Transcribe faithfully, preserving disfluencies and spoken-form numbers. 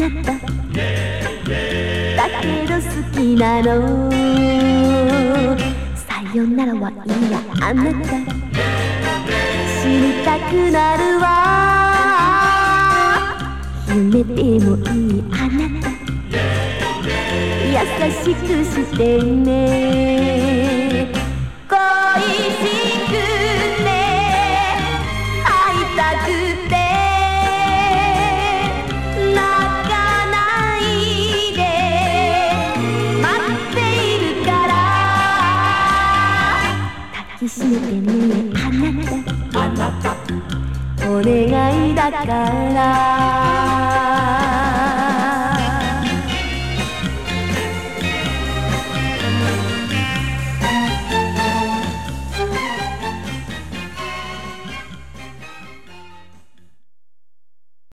なただけど好きなの。さよならはいいやあなた死にたくなるわ。夢でもいいあなた優しくしてね。恋しくて会いたくて泣かないで待っているから抱きしめてねあなたお願いだから。